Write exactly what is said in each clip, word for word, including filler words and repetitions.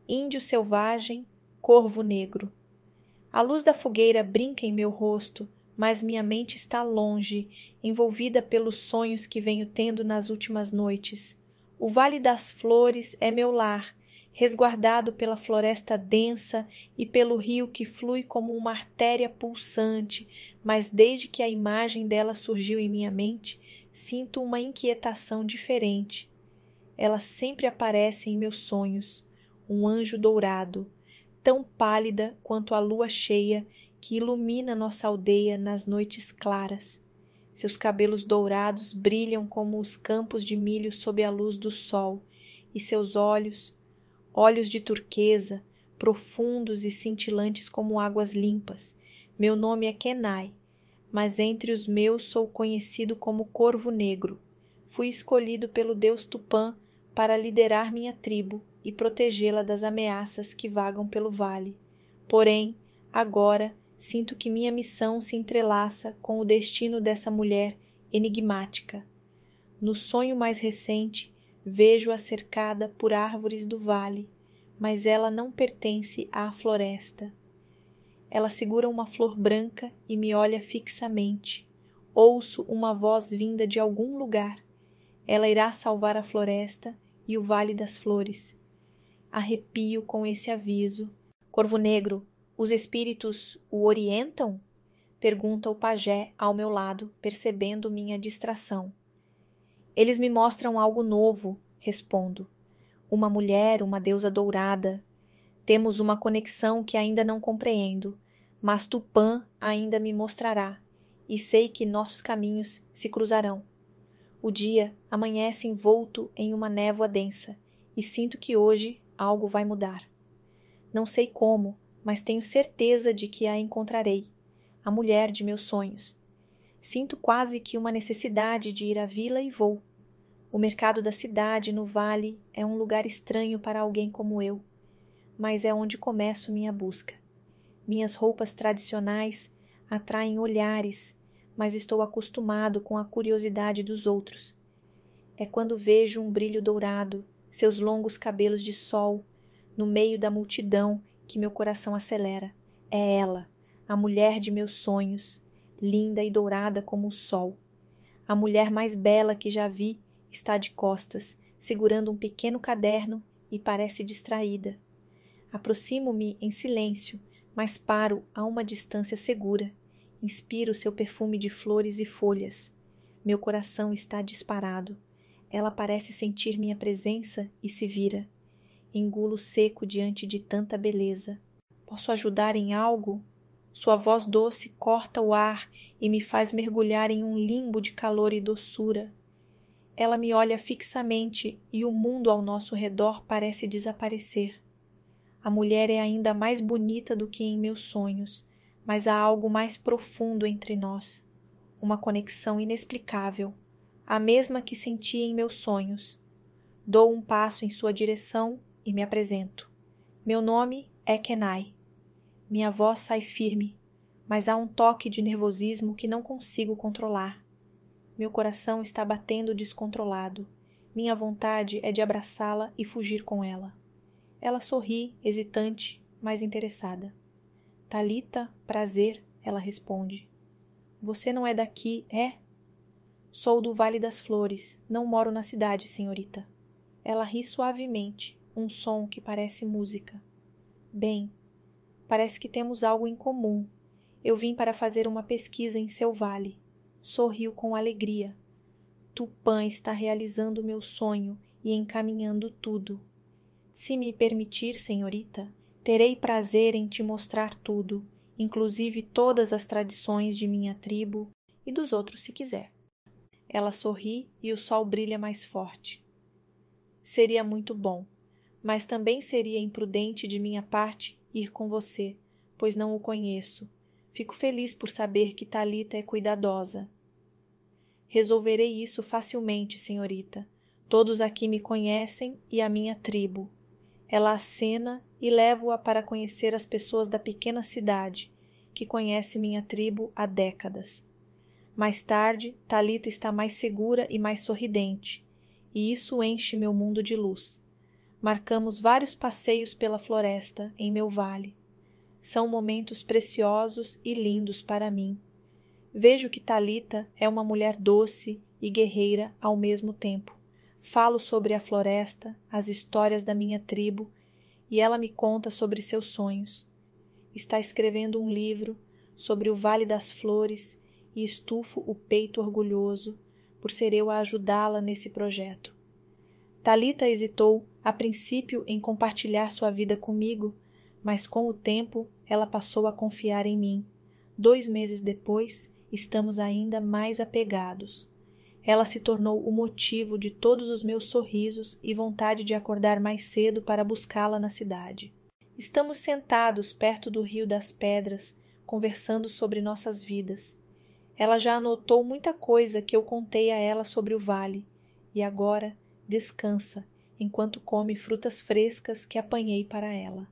índio selvagem, corvo negro. A luz da fogueira brinca em meu rosto, mas minha mente está longe, envolvida pelos sonhos que venho tendo nas últimas noites. O Vale das Flores é meu lar, resguardado pela floresta densa e pelo rio que flui como uma artéria pulsante, mas desde que a imagem dela surgiu em minha mente, sinto uma inquietação diferente. Ela sempre aparece em meus sonhos, um anjo dourado, tão pálida quanto a lua cheia que ilumina nossa aldeia nas noites claras. Seus cabelos dourados brilham como os campos de milho sob a luz do sol, e seus olhos, olhos de turquesa, profundos e cintilantes como águas limpas. Meu nome é Kenai, mas entre os meus sou conhecido como Corvo Negro. Fui escolhido pelo deus Tupã para liderar minha tribo e protegê-la das ameaças que vagam pelo vale. Porém, agora, sinto que minha missão se entrelaça com o destino dessa mulher enigmática. No sonho mais recente, vejo-a cercada por árvores do vale, mas ela não pertence à floresta. Ela segura uma flor branca e me olha fixamente. Ouço uma voz vinda de algum lugar. Ela irá salvar a floresta e o Vale das Flores. Arrepio com esse aviso. Corvo Negro, os espíritos o orientam? Pergunta o pajé ao meu lado, percebendo minha distração. Eles me mostram algo novo, respondo. Uma mulher, uma deusa dourada. Temos uma conexão que ainda não compreendo, mas Tupã ainda me mostrará, e sei que nossos caminhos se cruzarão. O dia amanhece envolto em uma névoa densa, e sinto que hoje algo vai mudar. Não sei como, mas tenho certeza de que a encontrarei, a mulher de meus sonhos. Sinto quase que uma necessidade de ir à vila e vou. O mercado da cidade, no vale, é um lugar estranho para alguém como eu, mas é onde começo minha busca. Minhas roupas tradicionais atraem olhares, mas estou acostumado com a curiosidade dos outros. É quando vejo um brilho dourado, seus longos cabelos de sol, no meio da multidão, que meu coração acelera. É ela, a mulher de meus sonhos, linda e dourada como o sol. A mulher mais bela que já vi está de costas, segurando um pequeno caderno e parece distraída. Aproximo-me em silêncio, mas paro a uma distância segura. Inspiro seu perfume de flores e folhas. Meu coração está disparado. Ela parece sentir minha presença e se vira. Engulo seco diante de tanta beleza. Posso ajudar em algo? Sua voz doce corta o ar e me faz mergulhar em um limbo de calor e doçura. Ela me olha fixamente e o mundo ao nosso redor parece desaparecer. A mulher é ainda mais bonita do que em meus sonhos, mas há algo mais profundo entre nós. Uma conexão inexplicável, a mesma que senti em meus sonhos. Dou um passo em sua direção e me apresento. Meu nome é Kenai. Minha voz sai firme, mas há um toque de nervosismo que não consigo controlar. Meu coração está batendo descontrolado. Minha vontade é de abraçá-la e fugir com ela. Ela sorri, hesitante, mas interessada. Talita, prazer, ela responde. Você não é daqui, é? Sou do Vale das Flores, não moro na cidade, senhorita. Ela ri suavemente, um som que parece música. Bem, parece que temos algo em comum. Eu vim para fazer uma pesquisa em seu vale. Sorriu com alegria. Tupã está realizando meu sonho e encaminhando tudo. Se me permitir, senhorita, terei prazer em te mostrar tudo, inclusive todas as tradições de minha tribo e dos outros se quiser. Ela sorri e o sol brilha mais forte. Seria muito bom, mas também seria imprudente de minha parte ir com você, pois não o conheço. Fico feliz por saber que Talita é cuidadosa. Resolverei isso facilmente, senhorita. Todos aqui me conhecem e a minha tribo. Ela acena e levo-a para conhecer as pessoas da pequena cidade, que conhece minha tribo há décadas. Mais tarde, Talita está mais segura e mais sorridente, e isso enche meu mundo de luz. Marcamos vários passeios pela floresta em meu vale. São momentos preciosos e lindos para mim. Vejo que Talita é uma mulher doce e guerreira ao mesmo tempo. Falo sobre a floresta, as histórias da minha tribo, e ela me conta sobre seus sonhos. Está escrevendo um livro sobre o Vale das Flores e estufo o peito orgulhoso por ser eu a ajudá-la nesse projeto. Talita hesitou a princípio em compartilhar sua vida comigo, mas com o tempo ela passou a confiar em mim. Dois meses depois, estamos ainda mais apegados. Ela se tornou o motivo de todos os meus sorrisos e vontade de acordar mais cedo para buscá-la na cidade. Estamos sentados perto do Rio das Pedras, conversando sobre nossas vidas. Ela já anotou muita coisa que eu contei a ela sobre o vale, e agora descansa enquanto come frutas frescas que apanhei para ela.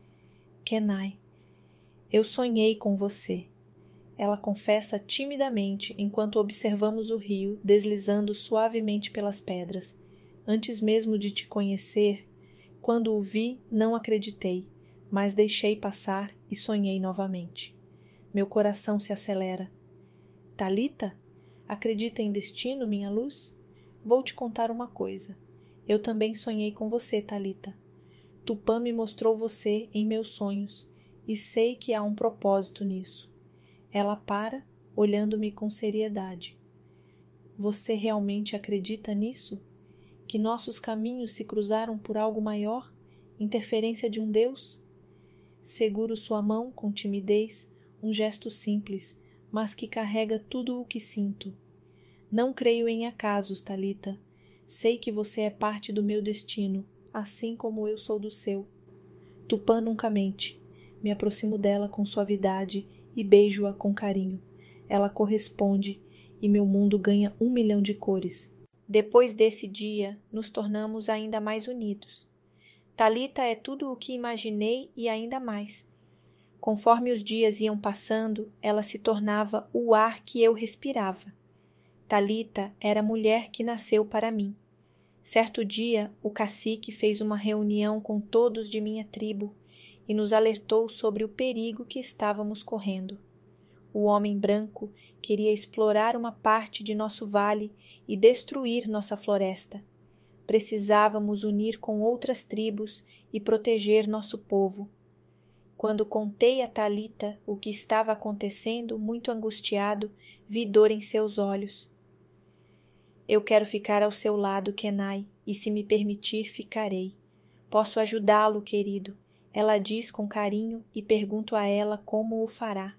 Kenai, eu sonhei com você. Ela confessa timidamente enquanto observamos o rio deslizando suavemente pelas pedras. Antes mesmo de te conhecer, quando o vi, não acreditei, mas deixei passar e sonhei novamente. Meu coração se acelera. Talita? Acredita em destino, minha luz? Vou te contar uma coisa. Eu também sonhei com você, Talita. Tupã me mostrou você em meus sonhos e sei que há um propósito nisso. Ela para, olhando-me com seriedade. Você realmente acredita nisso? Que nossos caminhos se cruzaram por algo maior? Interferência de um Deus? Seguro sua mão com timidez, um gesto simples, mas que carrega tudo o que sinto. Não creio em acasos, Talita. Sei que você é parte do meu destino, assim como eu sou do seu. Tupã nunca mente. Me aproximo dela com suavidade e beijo-a com carinho. Ela corresponde e meu mundo ganha um milhão de cores. Depois desse dia, nos tornamos ainda mais unidos. Talita é tudo o que imaginei e ainda mais. Conforme os dias iam passando, ela se tornava o ar que eu respirava. Talita era a mulher que nasceu para mim. Certo dia, o cacique fez uma reunião com todos de minha tribo e nos alertou sobre o perigo que estávamos correndo. O homem branco queria explorar uma parte de nosso vale e destruir nossa floresta. Precisávamos unir com outras tribos e proteger nosso povo. Quando contei a Talita o que estava acontecendo, muito angustiado, vi dor em seus olhos. Eu quero ficar ao seu lado, Kenai, e se me permitir, ficarei. Posso ajudá-lo, querido. Ela diz com carinho e pergunto a ela como o fará.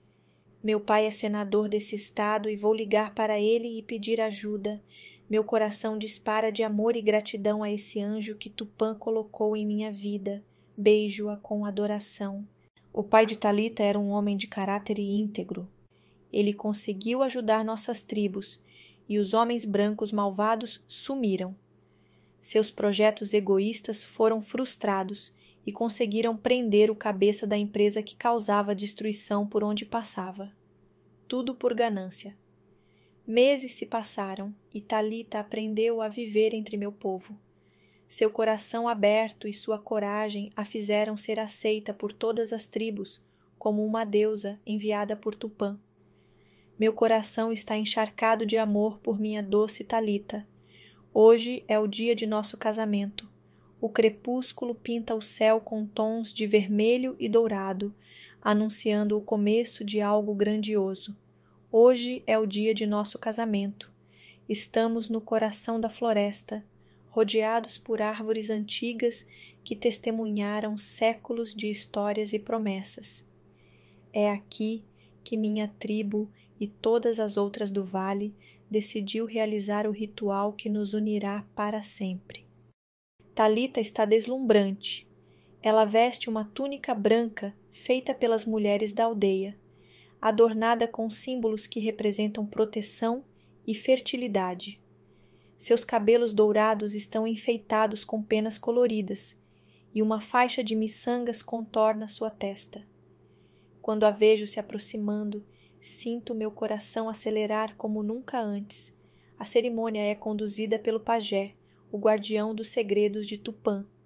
Meu pai é senador desse estado e vou ligar para ele e pedir ajuda. Meu coração dispara de amor e gratidão a esse anjo que Tupã colocou em minha vida. Beijo-a com adoração. O pai de Talita era um homem de caráter íntegro. Ele conseguiu ajudar nossas tribos e os homens brancos malvados sumiram. Seus projetos egoístas foram frustrados e conseguiram prender o cabeça da empresa que causava destruição por onde passava. Tudo por ganância. Meses se passaram e Talita aprendeu a viver entre meu povo. Seu coração aberto e sua coragem a fizeram ser aceita por todas as tribos como uma deusa enviada por Tupã. Meu coração está encharcado de amor por minha doce Talita. Hoje é o dia de nosso casamento. O crepúsculo pinta o céu com tons de vermelho e dourado, anunciando o começo de algo grandioso. Hoje é o dia de nosso casamento. Estamos no coração da floresta, rodeados por árvores antigas que testemunharam séculos de histórias e promessas. É aqui que minha tribo e todas as outras do vale decidiu realizar o ritual que nos unirá para sempre. Talita está deslumbrante. Ela veste uma túnica branca feita pelas mulheres da aldeia, adornada com símbolos que representam proteção e fertilidade. Seus cabelos dourados estão enfeitados com penas coloridas e uma faixa de miçangas contorna sua testa. Quando a vejo se aproximando, sinto meu coração acelerar como nunca antes. A cerimônia é conduzida pelo pajé, o guardião dos segredos de Tupã.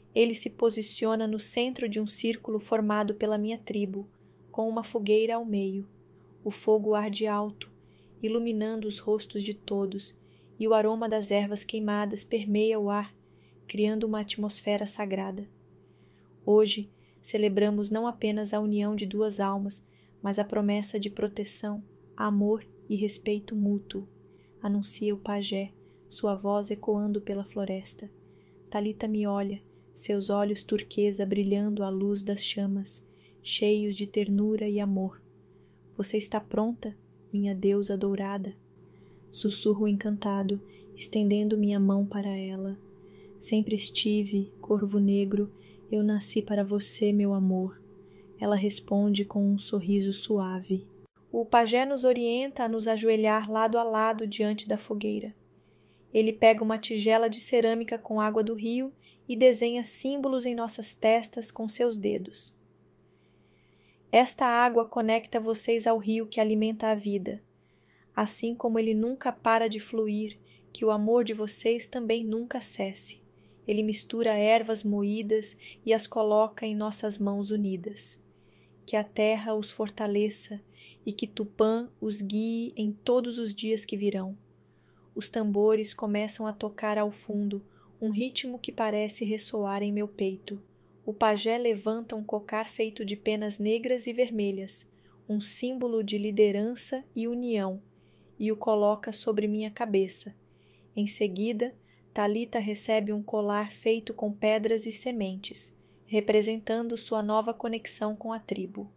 Ele se posiciona no centro de um círculo formado pela minha tribo, com uma fogueira ao meio. O fogo arde alto, iluminando os rostos de todos, e o aroma das ervas queimadas permeia o ar, criando uma atmosfera sagrada. Hoje, celebramos não apenas a união de duas almas, mas a promessa de proteção, amor e respeito mútuo, anuncia o pajé, sua voz ecoando pela floresta. Talita me olha, seus olhos turquesa brilhando à luz das chamas, cheios de ternura e amor. Você está pronta, minha deusa dourada? Sussurro encantado, estendendo minha mão para ela. Sempre estive, corvo negro, eu nasci para você, meu amor. Ela responde com um sorriso suave. O pajé nos orienta a nos ajoelhar lado a lado diante da fogueira. Ele pega uma tigela de cerâmica com água do rio e desenha símbolos em nossas testas com seus dedos. Esta água conecta vocês ao rio que alimenta a vida. Assim como ele nunca para de fluir, que o amor de vocês também nunca cesse. Ele mistura ervas moídas e as coloca em nossas mãos unidas. Que a terra os fortaleça e que Tupã os guie em todos os dias que virão. Os tambores começam a tocar ao fundo, um ritmo que parece ressoar em meu peito. O pajé levanta um cocar feito de penas negras e vermelhas, um símbolo de liderança e união, e o coloca sobre minha cabeça. Em seguida, Talita recebe um colar feito com pedras e sementes, representando sua nova conexão com a tribo.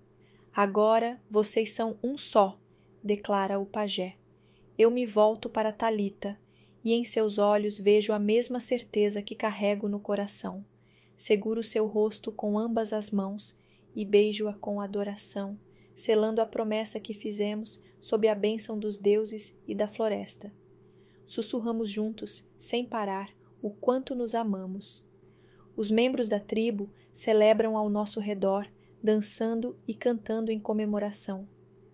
Agora vocês são um só, declara o pajé. Eu me volto para Talita, e em seus olhos vejo a mesma certeza que carrego no coração. Seguro seu rosto com ambas as mãos e beijo-a com adoração, selando a promessa que fizemos sob a bênção dos deuses e da floresta. Sussurramos juntos, sem parar, o quanto nos amamos. Os membros da tribo celebram ao nosso redor, dançando e cantando em comemoração.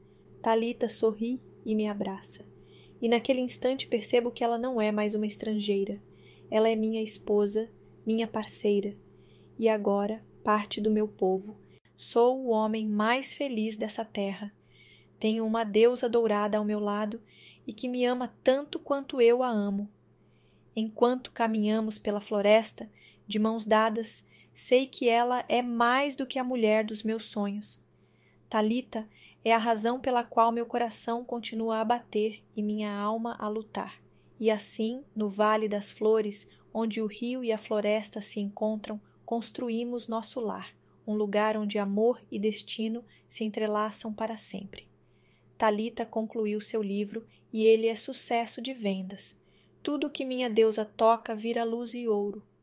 Talita sorri e me abraça. E naquele instante percebo que ela não é mais uma estrangeira. Ela é minha esposa, minha parceira, e agora parte do meu povo. Sou o homem mais feliz dessa terra. Tenho uma deusa dourada ao meu lado e que me ama tanto quanto eu a amo. Enquanto caminhamos pela floresta, de mãos dadas, sei que ela é mais do que a mulher dos meus sonhos. Talita é a razão pela qual meu coração continua a bater e minha alma a lutar. E assim, no Vale das Flores, onde o rio e a floresta se encontram, construímos nosso lar, um lugar onde amor e destino se entrelaçam para sempre. Talita concluiu seu livro e ele é sucesso de vendas. Tudo que minha deusa toca vira luz e ouro.